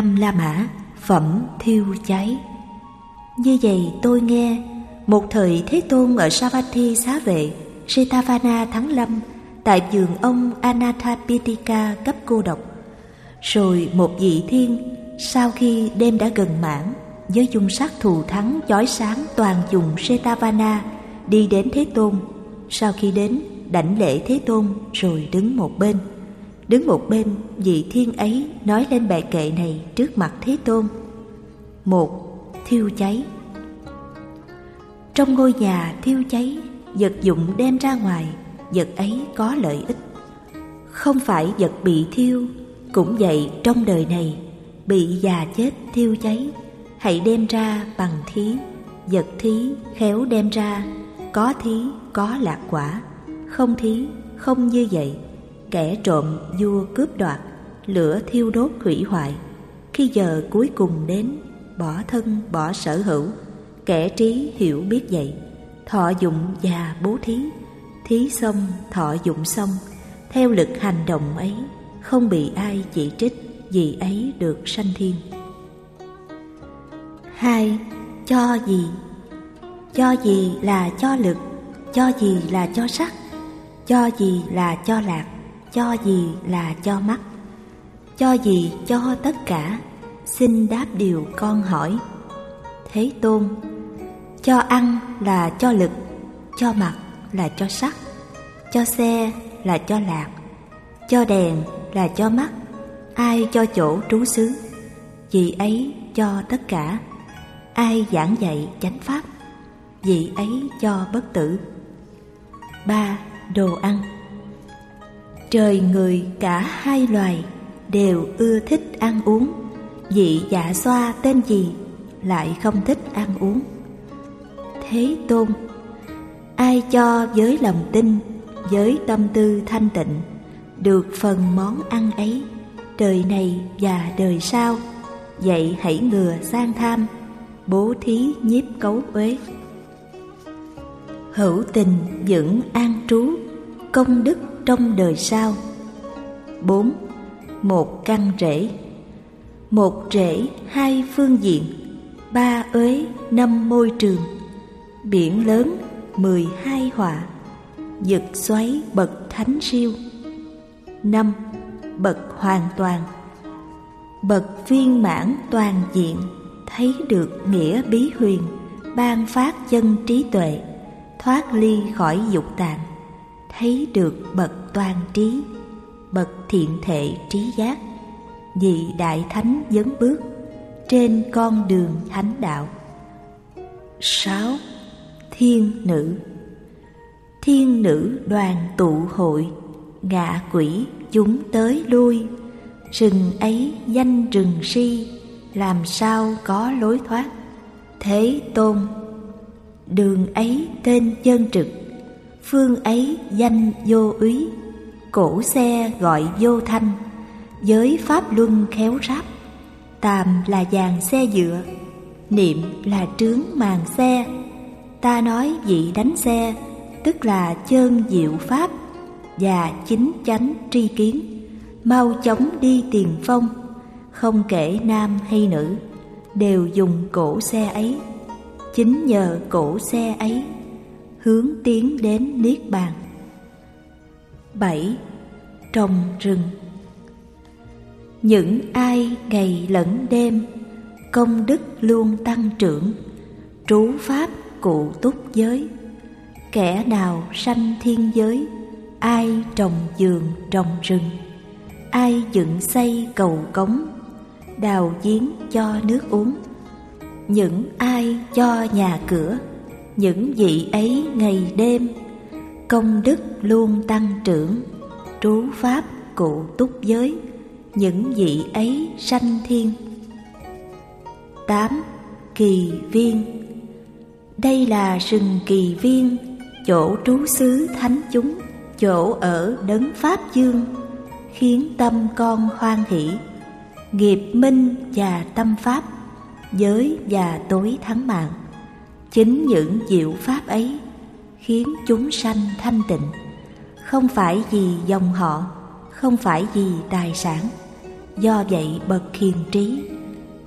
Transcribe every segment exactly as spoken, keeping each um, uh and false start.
Nam La Mã, phẩm thiêu cháy. Như vậy tôi nghe, một thời Thế Tôn ở Savatthi Xá Vệ, Jetavana Thắng Lâm, tại vườn ông Anathapindika cấp cô độc. Rồi một vị thiên, sau khi đêm đã gần mãn, với dung sắc thù thắng chói sáng toàn vùng Jetavana, đi đến Thế Tôn. Sau khi đến, đảnh lễ Thế Tôn rồi đứng một bên. Đứng một bên, vị thiên ấy nói lên bài kệ này trước mặt Thế Tôn. Một. Thiêu cháy. Trong ngôi nhà thiêu cháy, vật dụng đem ra ngoài, vật ấy có lợi ích. Không phải vật bị thiêu. Cũng vậy, trong đời này, bị già chết thiêu cháy, hãy đem ra bằng thí. Vật thí khéo đem ra, có thí có lạc quả, không thí không như vậy. Kẻ trộm vua cướp đoạt, lửa thiêu đốt hủy hoại. Khi giờ cuối cùng đến, bỏ thân bỏ sở hữu. Kẻ trí hiểu biết vậy, thọ dụng và bố thí. Thí xong thọ dụng xong, theo lực hành động ấy, không bị ai chỉ trích, vì ấy được sanh thiên. Hai. Cho gì. Cho gì là cho lực, cho gì là cho sắc, cho gì là cho lạc, cho gì là cho mắt. Cho gì cho tất cả, xin đáp điều con hỏi. Thế Tôn. Cho ăn là cho lực, cho mặc là cho sắc, cho xe là cho lạc, cho đèn là cho mắt. Ai cho chỗ trú xứ, vì ấy cho tất cả. Ai giảng dạy chánh pháp, vì ấy cho bất tử. Ba. Đồ ăn. Trời người cả hai loài đều ưa thích ăn uống. Vị Dạ Xoa tên gì lại không thích ăn uống? Thế Tôn. Ai cho với lòng tin, với tâm tư thanh tịnh, được phần món ăn ấy, đời này và đời sau, vậy hãy ngừa sang tham, bố thí nhiếp cấu uế. Hữu tình vững an trú, công đức trong đời sau. Bốn. Một căn rễ. Một rễ hai phương diện, ba uế năm môi trường. Biển lớn mười hai họa, vực xoáy bậc thánh siêu. Năm. Bậc hoàn toàn. Bậc viên mãn toàn diện, thấy được nghĩa bí huyền, ban phát chân trí tuệ, thoát ly khỏi dục tạng, thấy được bậc toàn trí, bậc thiện thệ trí giác, vị đại thánh vấn bước trên con đường thánh đạo. Sáu. Thiên nữ. Thiên nữ đoàn tụ hội, ngạ quỷ chúng tới lui. Rừng ấy danh rừng si, làm sao có lối thoát? Thế Tôn. Đường ấy tên chân trực, phương ấy danh vô úy. Cổ xe gọi vô thanh, giới pháp luân khéo ráp. Tàm là dàn xe dựa, niệm là trướng màn xe. Ta nói vị đánh xe, tức là chơn diệu pháp và chính chánh tri kiến. Mau chóng đi tiền phong, không kể nam hay nữ, đều dùng cổ xe ấy. Chính nhờ cổ xe ấy, hướng tiến đến niết bàn. Bảy. Trồng rừng. Những ai ngày lẫn đêm, công đức luôn tăng trưởng, trú pháp cụ túc giới. Kẻ nào sanh thiên giới, ai trồng vườn trồng rừng, ai dựng xây cầu cống, đào giếng cho nước uống. Những ai cho nhà cửa, những vị ấy ngày đêm, công đức luôn tăng trưởng, trú pháp cụ túc giới, những vị ấy sanh thiên. Tám. Kỳ viên. Đây là rừng kỳ viên, chỗ trú xứ thánh chúng, chỗ ở đấng pháp dương, khiến tâm con hoan hỷ. Nghiệp minh và tâm pháp, giới và tối thắng mạng. Chính những diệu pháp ấy khiến chúng sanh thanh tịnh, không phải vì dòng họ, không phải vì tài sản. Do vậy bậc hiền trí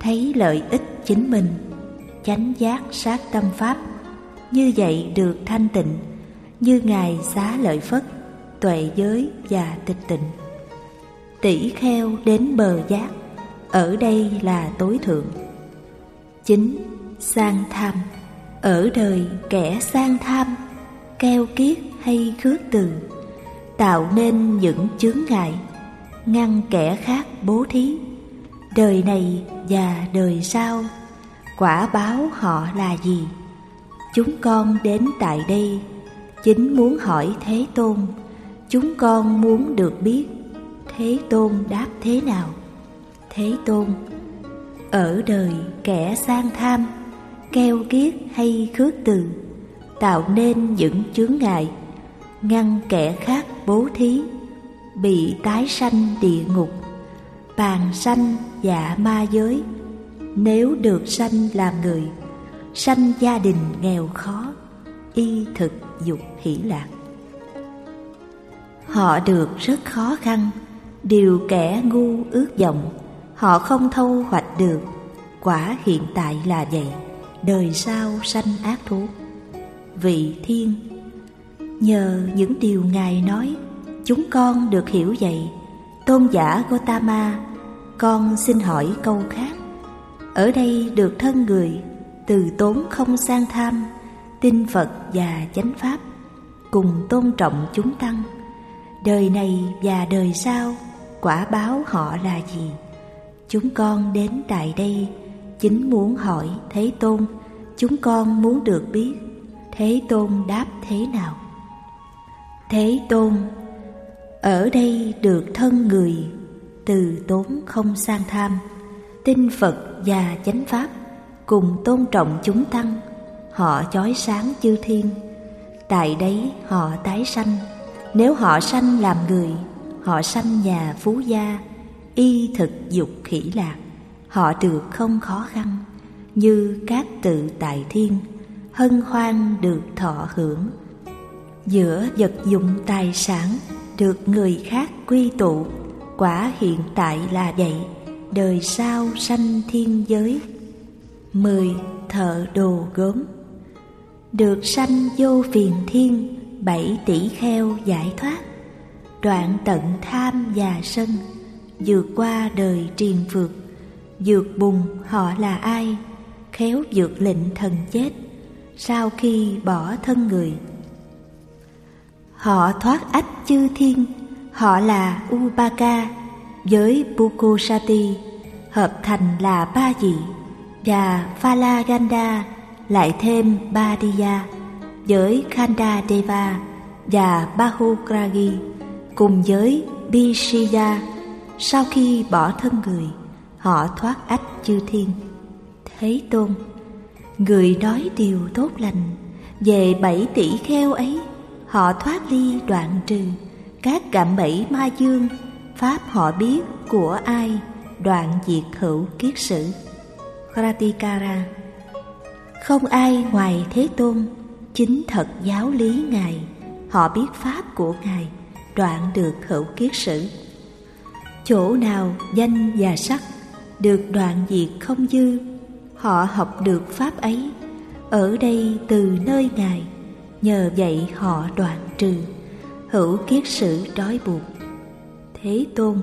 thấy lợi ích chính mình, chánh giác sát tâm pháp, như vậy được thanh tịnh, như Ngài Xá Lợi Phất, tuệ giới và tịch tịnh. Tỷ kheo đến bờ giác, ở đây là tối thượng. Chính sang tham, ở đời kẻ sang tham, keo kiết hay khước từ, tạo nên những chướng ngại, ngăn kẻ khác bố thí. Đời này và đời sau, quả báo họ là gì? Chúng con đến tại đây chính muốn hỏi Thế Tôn. Chúng con muốn được biết Thế Tôn đáp thế nào. Thế Tôn: ở đời kẻ sang tham, keo kiết hay khước từ, tạo nên những chướng ngại, ngăn kẻ khác bố thí, bị tái sanh địa ngục, bàng sanh dạ ma giới. Nếu được sanh làm người, sanh gia đình nghèo khó, y thực dục hỷ lạc. Họ được rất khó khăn, điều kẻ ngu ước vọng, họ không thâu hoạch được. Quả hiện tại là vậy, đời sau sanh ác thú. Vị Thiên: nhờ những điều Ngài nói, chúng con được hiểu vậy. Tôn giả Gotama, con xin hỏi câu khác. Ở đây được thân người, từ tốn không sang tham, tin Phật và chánh pháp, cùng tôn trọng chúng tăng. Đời này và đời sau, quả báo họ là gì? Chúng con đến tại đây chính muốn hỏi Thế Tôn. Chúng con muốn được biết Thế Tôn đáp thế nào. Thế Tôn: ở đây được thân người, từ tốn không sang tham, tin Phật và chánh pháp, cùng tôn trọng chúng tăng. Họ chói sáng chư thiên, tại đấy họ tái sanh. Nếu họ sanh làm người, họ sanh nhà phú gia, y thực dục hỷ lạc. Họ được không khó khăn, như các tự tại thiên, hân hoan được thọ hưởng. Giữa vật dụng tài sản, được người khác quy tụ. Quả hiện tại là vậy, đời sau sanh thiên giới. Mười. Thợ đồ gốm, được sanh vô phiền thiên. Bảy tỷ kheo giải thoát, đoạn tận tham và sân, vượt qua đời triền phược. Vượt bùn họ là ai? Khéo vượt lệnh thần chết, sau khi bỏ thân người. Họ thoát ách chư thiên, họ là Upaka với Pukosati, hợp thành là ba vị, và Phalaganda lại thêm Badiya với Khanda Deva và Bahugragi, cùng với Bishya. Sau khi bỏ thân người, họ thoát ách chư thiên. Thế Tôn: người nói điều tốt lành về bảy tỷ kheo ấy. Họ thoát ly đoạn trừ các cạm bẫy ma dương. Pháp họ biết của ai, đoạn diệt hữu kiết sử. Kratikara: không ai ngoài Thế Tôn chính thật giáo lý Ngài. Họ biết pháp của Ngài, đoạn được hữu kiết sử. Chỗ nào danh và sắc được đoạn diệt không dư, họ học được pháp ấy. Ở đây từ nơi Ngài, nhờ vậy họ đoạn trừ hữu kiết sử trói buộc. Thế Tôn: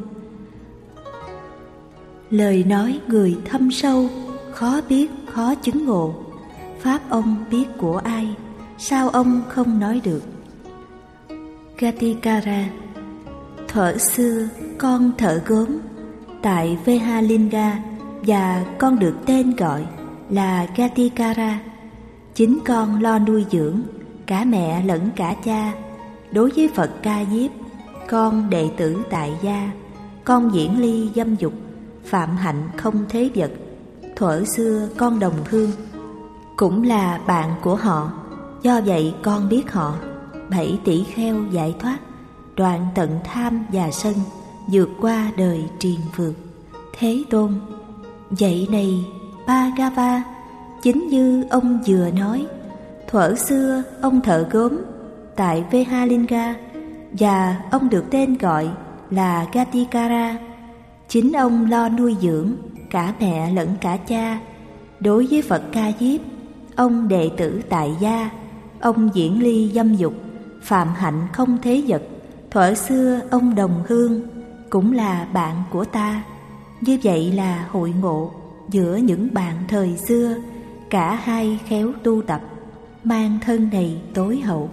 lời nói người thâm sâu, khó biết khó chứng ngộ. Pháp ông biết của ai, sao ông không nói được? Gatikara: thuở xưa con thợ gốm tại Vehalinga, và con được tên gọi là Gatikara. Chính con lo nuôi dưỡng cả mẹ lẫn cả cha. Đối với Phật Ca Diếp, con đệ tử tại gia, con diễn ly dâm dục, phạm hạnh không thế vật. Thuở xưa con đồng hương, cũng là bạn của họ, do vậy con biết họ. Bảy tỷ kheo giải thoát, đoạn tận tham và sân, vượt qua đời triền phược. Thế Tôn: vậy này Bhagava, chính như ông vừa nói, thuở xưa ông thợ gốm tại Vehalinga, và ông được tên gọi là Gatikara. Chính ông lo nuôi dưỡng cả mẹ lẫn cả cha. Đối với Phật Ca Diếp, ông đệ tử tại gia, ông diễn ly dâm dục, phạm hạnh không thế vật. Thuở xưa ông đồng hương, cũng là bạn của ta. Như vậy là hội ngộ giữa những bạn thời xưa, cả hai khéo tu tập, mang thân này tối hậu.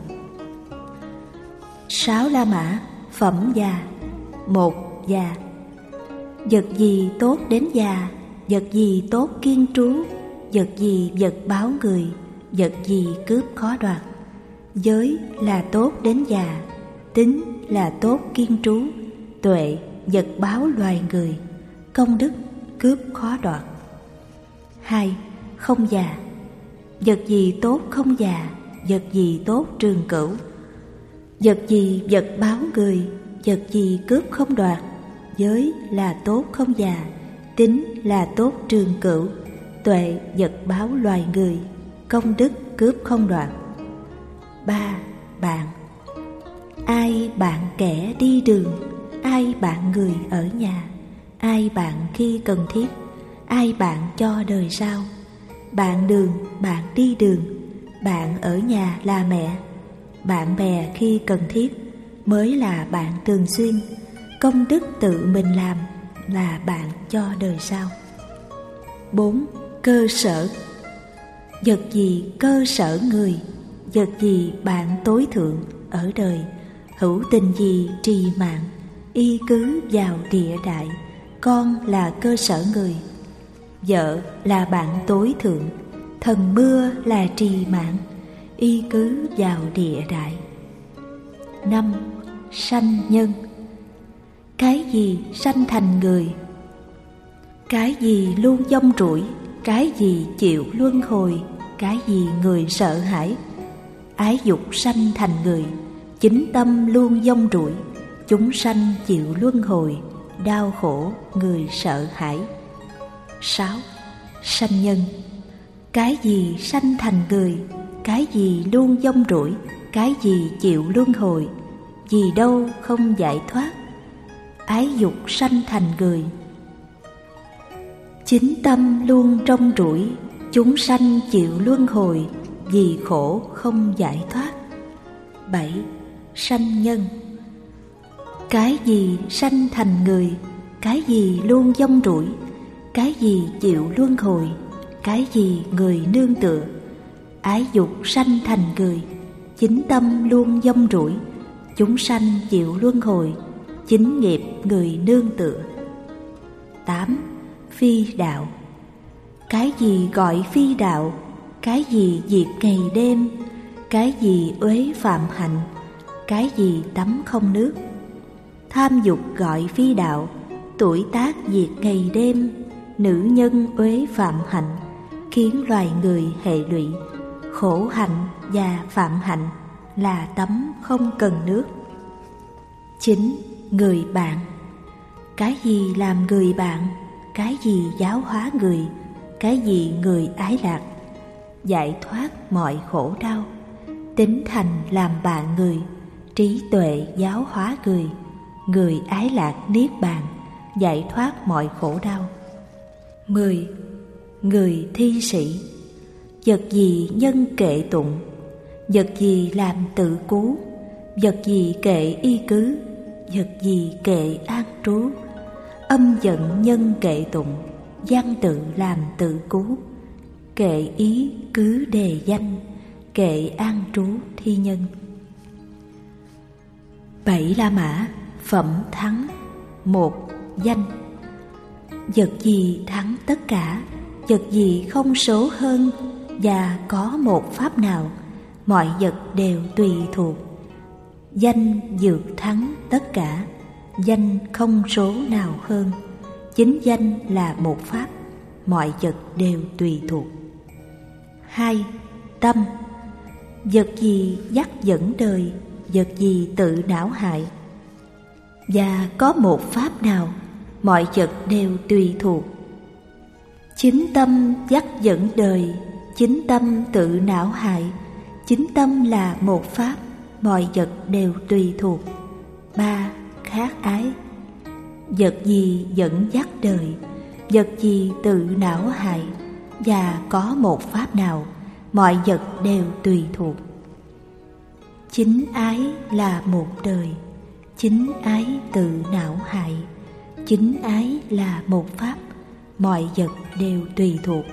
Sáu La Mã, phẩm già. Một, già. Vật gì tốt đến già, vật gì tốt kiên trú, vật gì vật báo người, vật gì cướp khó đoạt. Giới là tốt đến già, tính là tốt kiên trú, tuệ vật báo loài người, công đức cướp khó đoạt. Hai, không già. Vật gì tốt không già, vật gì tốt trường cửu, vật gì vật báo người, vật gì cướp không đoạt. Giới là tốt không già, tính là tốt trường cửu, tuệ vật báo loài người, công đức cướp không đoạt. Ba, bạn. Ai bạn kẻ đi đường, ai bạn người ở nhà, ai bạn khi cần thiết, ai bạn cho đời sau. Bạn đường, bạn đi đường, bạn ở nhà là mẹ. Bạn bè khi cần thiết mới là bạn thường xuyên. Công đức tự mình làm là bạn cho đời sau. Bốn, cơ sở. Vật gì cơ sở người, vật gì bạn tối thượng ở đời, hữu tình gì trì mạng, y cứ vào địa đại. Con là cơ sở người, vợ là bạn tối thượng, thần mưa là trì mạng, y cứ vào địa đại. Năm, sanh nhân. Cái gì sanh thành người, cái gì luôn dông rủi, cái gì chịu luân hồi, cái gì người sợ hãi. Ái dục sanh thành người, chính tâm luôn dông rủi, chúng sanh chịu luân hồi, đau khổ người sợ hãi. Sáu, sanh nhân. Cái gì sanh thành người, cái gì luôn dông rủi, cái gì chịu luân hồi, vì đâu không giải thoát. Ái dục sanh thành người, chính tâm luôn trong rủi, chúng sanh chịu luân hồi, vì khổ không giải thoát. Bảy, sanh nhân. Cái gì sanh thành người, cái gì luôn dông rủi, cái gì chịu luân hồi, cái gì người nương tựa. Ái dục sanh thành người, chính tâm luôn dông rủi, chúng sanh chịu luân hồi, chính nghiệp người nương tựa. Tám, phi đạo. Cái gì gọi phi đạo, cái gì diệt ngày đêm, cái gì uế phạm hạnh, cái gì tắm không nước. Tham dục gọi phi đạo, tuổi tác diệt ngày đêm, nữ nhân uế phạm hạnh, khiến loài người hệ lụy. Khổ hạnh và phạm hạnh là tắm không cần nước. Chín, người bạn. Cái gì làm người bạn, cái gì giáo hóa người, cái gì người ái lạc, giải thoát mọi khổ đau. Tính thành làm bạn người, trí tuệ giáo hóa người, người ái lạc niết bàn, giải thoát mọi khổ đau. Mười, người thi sĩ. Vật gì nhân kệ tụng, vật gì làm tự cứu, vật gì kệ y cứ, vật gì kệ an trú. Âm giận nhân kệ tụng, văn tự làm tự cứu, kệ ý cứ đề danh, kệ an trú thi nhân. Bảy La Mã, phẩm thắng. Một, danh. Vật gì thắng tất cả, vật gì không số hơn, và có một pháp nào, mọi vật đều tùy thuộc. Danh vượt thắng tất cả, danh không số nào hơn. Chính danh là một pháp, mọi vật đều tùy thuộc. Hai, tâm. Vật gì dắt dẫn đời, vật gì tự não hại, và có một pháp nào, mọi vật đều tùy thuộc. Chính tâm dắt dẫn đời, chính tâm tự não hại, chính tâm là một pháp, mọi vật đều tùy thuộc. Ba, khác ái. Vật gì dẫn dắt đời, vật gì tự não hại, và có một pháp nào, mọi vật đều tùy thuộc. Chính ái là một đời, chính ái tự não hại, chính ái là một pháp, mọi vật đều tùy thuộc.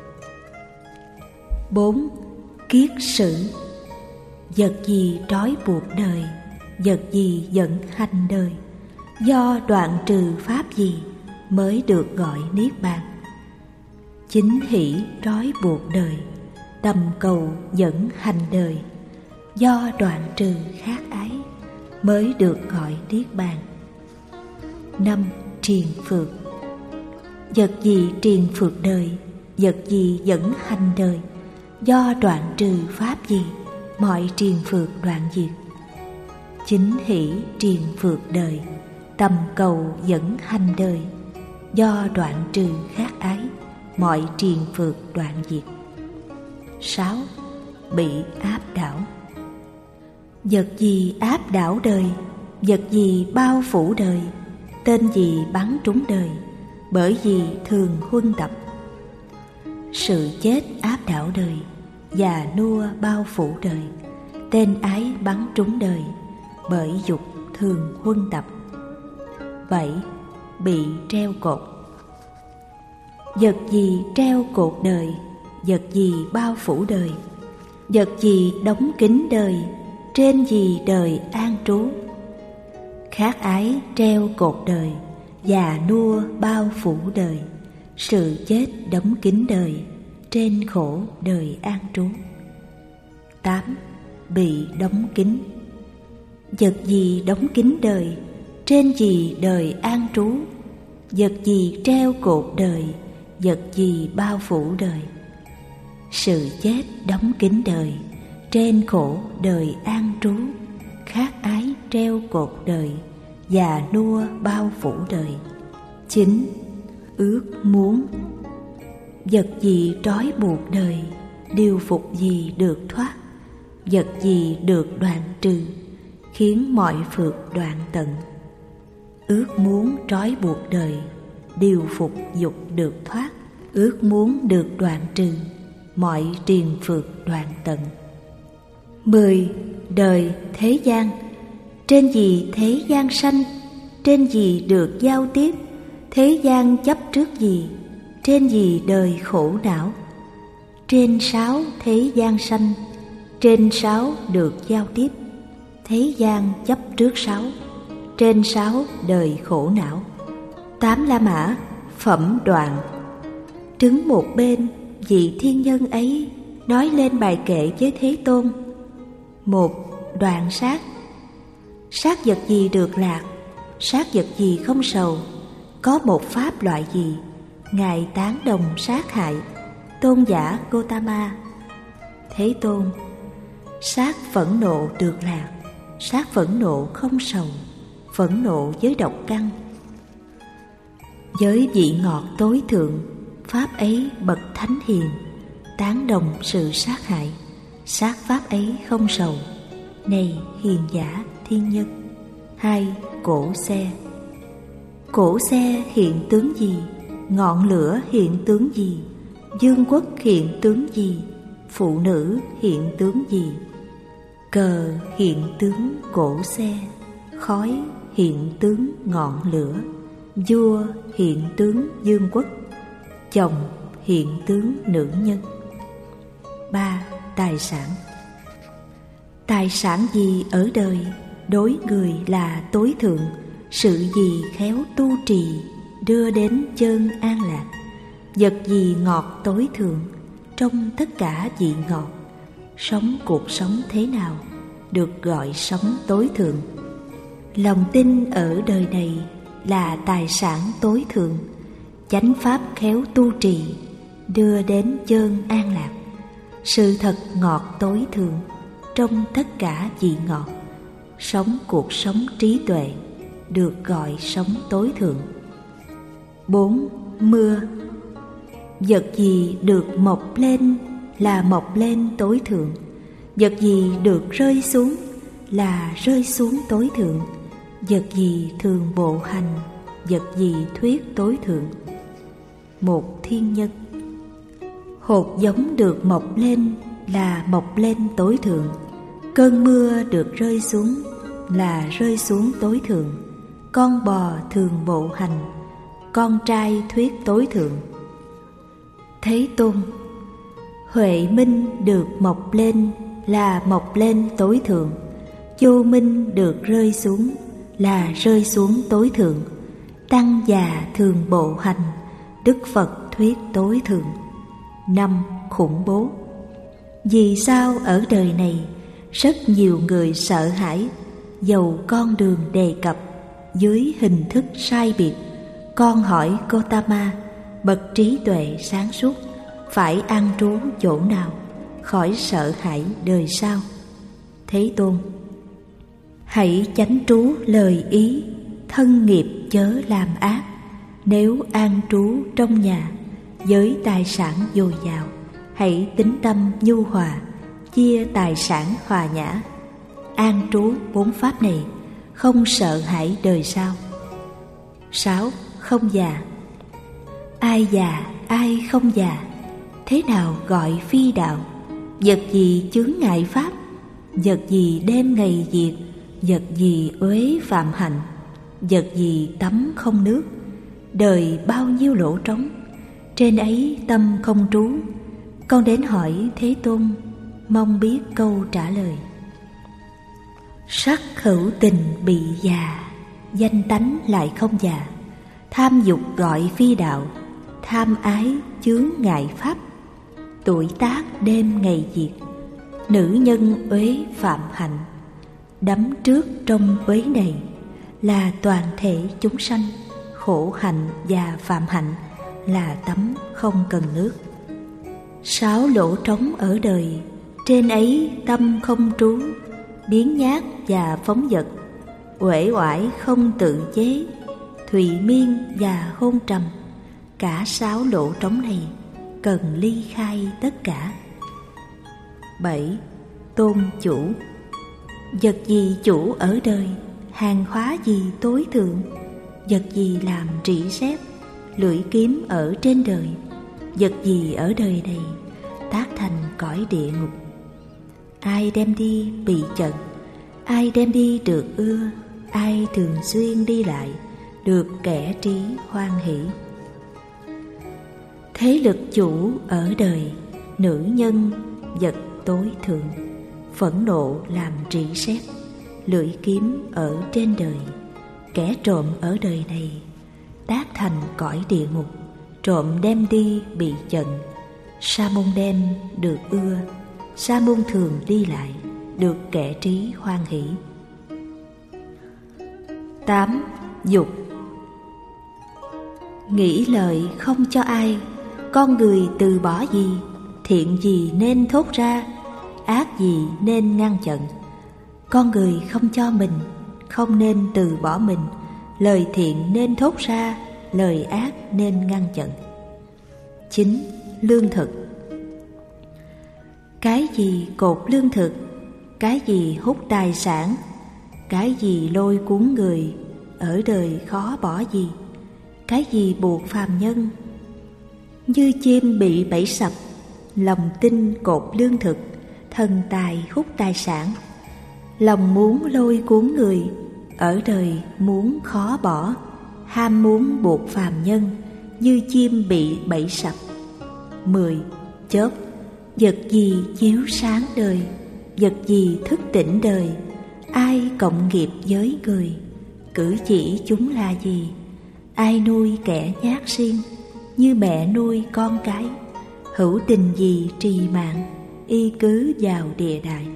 Bốn. Kiết sử. Vật gì trói buộc đời, vật gì dẫn hành đời, do đoạn trừ pháp gì mới được gọi niết bàn. Chính hỷ trói buộc đời, tầm cầu dẫn hành đời, do đoạn trừ khác ái mới được gọi niết bàn. Năm. Triền phược. Vật gì triền phược đời, vật gì dẫn hành đời, do đoạn trừ pháp gì mọi triền phược đoạn diệt. Chính hỷ triền phược đời, tầm cầu dẫn hành đời, do đoạn trừ khác ái mọi triền phược đoạn diệt. Sáu. Bị áp đảo. Vật gì áp đảo đời, vật gì bao phủ đời, tên gì bắn trúng đời, bởi vì thường huân tập. Sự chết áp đảo đời, già nua bao phủ đời, tên ái bắn trúng đời, bởi dục thường huân tập. Bảy. Bị treo cột. Vật gì treo cột đời, vật gì bao phủ đời, vật gì đóng kín đời, trên gì đời an trú. Khác ái treo cột đời, già nua bao phủ đời, sự chết đóng kín đời, trên khổ đời an trú. Tám. Bị đóng kín. Vật gì đóng kín đời, trên gì đời an trú, vật gì treo cột đời, vật gì bao phủ đời. Sự chết đóng kín đời, trên khổ đời an trú, khác ái treo cột đời, già nua bao phủ đời. Chín. Ước muốn. Vật gì trói buộc đời, điều phục gì được thoát, vật gì được đoạn trừ, khiến mọi phược đoạn tận. Ước muốn trói buộc đời, điều phục dục được thoát, ước muốn được đoạn trừ, mọi triền phược đoạn tận. Mười. Đời thế gian. Trên gì thế gian sanh, trên gì được giao tiếp, thế gian chấp trước gì, trên gì đời khổ não. Trên sáu thế gian sanh, trên sáu được giao tiếp, thế gian chấp trước sáu, trên sáu đời khổ não. Tám La Mã phẩm đoạn. Đứng một bên, vị thiên nhân ấy nói lên bài kệ với Thế Tôn. Một. Đoạn sát. Sát vật gì được lạc, sát vật gì không sầu, có một pháp loại gì, Ngài tán đồng sát hại. Tôn giả Gotama. Thế Tôn. Sát phẫn nộ được lạc, sát phẫn nộ không sầu, phẫn nộ với độc căn. Với vị ngọt tối thượng, pháp ấy bậc thánh hiền, tán đồng sự sát hại, sát pháp ấy không sầu. Này hiền giả thiên nhân. Hai. Cổ xe. Cổ xe hiện tướng gì, ngọn lửa hiện tướng gì, dương quốc hiện tướng gì, phụ nữ hiện tướng gì. Cờ hiện tướng cổ xe, khói hiện tướng ngọn lửa, vua hiện tướng dương quốc, chồng hiện tướng nữ nhân. Ba. Tài sản. Tài sản gì ở đời, đối người là tối thượng, sự gì khéo tu trì, đưa đến chơn an lạc. Vật gì ngọt tối thượng, trong tất cả vị ngọt, sống cuộc sống thế nào, được gọi sống tối thượng. Lòng tin ở đời này là tài sản tối thượng, chánh pháp khéo tu trì, đưa đến chơn an lạc. Sự thật ngọt tối thượng, trong tất cả vị ngọt, sống cuộc sống trí tuệ, được gọi sống tối thượng. Bốn. Mưa. Vật gì được mọc lên là mọc lên tối thượng, vật gì được rơi xuống là rơi xuống tối thượng, vật gì thường bộ hành, vật gì thuyết tối thượng. một thiên nhân. Hột giống được mọc lên là mọc lên tối thượng, cơn mưa được rơi xuống là rơi xuống tối thượng, con bò thường bộ hành, con trai thuyết tối thượng. Thế Tôn, huệ minh được mọc lên là mọc lên tối thượng, vô minh được rơi xuống là rơi xuống tối thượng, tăng già thường bộ hành, Đức Phật thuyết tối thượng. Năm. Khủng bố. Vì sao ở đời này rất nhiều người sợ hãi, dầu con đường đề cập dưới hình thức sai biệt? Con hỏi Gotama, bậc trí tuệ sáng suốt, phải an trú chỗ nào khỏi sợ hãi đời sau? Thế Tôn, hãy chánh trú lời ý, thân nghiệp chớ làm ác. Nếu an trú trong nhà, với tài sản dồi dào, hãy tính tâm nhu hòa, chia tài sản hòa nhã. An trú bốn pháp này, không sợ hãi đời sau. Sáu. Không già. Ai già, ai không già? Thế nào gọi phi đạo? Vật gì chướng ngại pháp? Vật gì đêm ngày diệt? Vật gì uế phạm hạnh? Vật gì tắm không nước? Đời bao nhiêu lỗ trống, trên ấy tâm không trú. Con đến hỏi Thế Tôn, mong biết câu trả lời. Sắc hữu tình bị già, danh tánh lại không già. Tham dục gọi phi đạo, tham ái chướng ngại pháp. Tuổi tác đêm ngày diệt, nữ nhân uế phạm hạnh. Đắm trước trong uế này, là toàn thể chúng sanh. Khổ hạnh và phạm hạnh, là tắm không cần nước. Sáu lỗ trống ở đời, trên ấy tâm không trú. Biếng nhác và phóng dật, uể oải không tự chế. Thùy miên và hôn trầm, cả sáu lỗ trống này cần ly khai tất cả. Bảy. Tôn chủ. Vật gì chủ ở đời, hàng hóa gì tối thượng? Vật gì làm trị xét, lưỡi kiếm ở trên đời? Vật gì ở đời này tác thành cõi địa ngục? Ai đem đi bị chận, ai đem đi được ưa, ai thường xuyên đi lại, được kẻ trí hoan hỷ. Thế lực chủ ở đời, nữ nhân, vật tối thượng. Phẫn nộ làm trị xét, lưỡi kiếm ở trên đời. Kẻ trộm ở đời này tác thành cõi địa ngục, trộm đem đi bị chận. Sa môn đem được ưa, sa môn thường đi lại, được kẻ trí hoan hỷ. Tám. Dục. Nghĩ lời không cho ai, con người từ bỏ gì? Thiện gì nên thốt ra, ác gì nên ngăn chặn? Con người không cho mình, không nên từ bỏ mình. Lời thiện nên thốt ra, lời ác nên ngăn chặn. Chín. Lương thực. Cái gì cột lương thực, cái gì hút tài sản, cái gì lôi cuốn người, ở đời khó bỏ gì? Cái gì buộc phàm nhân? Như chim bị bẫy sập, lòng tin cột lương thực, thần tài hút tài sản. Lòng muốn lôi cuốn người, ở đời muốn khó bỏ, ham muốn buộc phàm nhân, như chim bị bẫy sập. Mười. Chớp. Vật gì chiếu sáng đời, vật gì thức tỉnh đời? Ai cộng nghiệp với người, cử chỉ chúng là gì? Ai nuôi kẻ nhát xiên, như mẹ nuôi con cái? Hữu tình gì trì mạng, y cứ vào địa đại.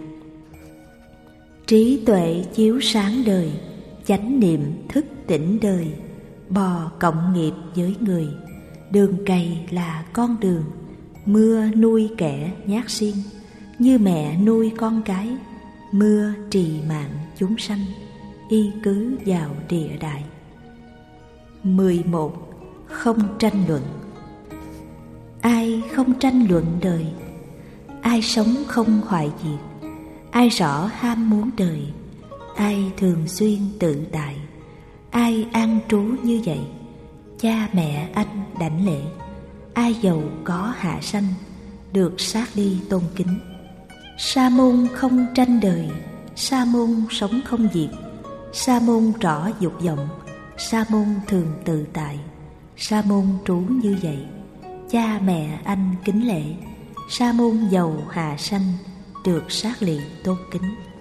Trí tuệ chiếu sáng đời, chánh niệm thức tỉnh đời. Bò cộng nghiệp với người, đường cày là con đường. Mưa nuôi kẻ nhát xiên, như mẹ nuôi con cái. Mưa trì mạng chúng sanh, y cứ vào địa đại. Mười một. Không tranh luận. Ai không tranh luận đời? Ai sống không hoại diệt? Ai rõ ham muốn đời? Ai thường xuyên tự tại? Ai an trú như vậy? Cha mẹ anh đảnh lễ, ai giàu có hạ sanh, được sát đi tôn kính. Sa môn không tranh đời, sa môn sống không diệt, sa môn trỏ dục vọng, sa môn thường tự tại, sa môn trú như vậy. Cha mẹ anh kính lễ, sa môn giàu hạ sanh, được sát lì tôn kính.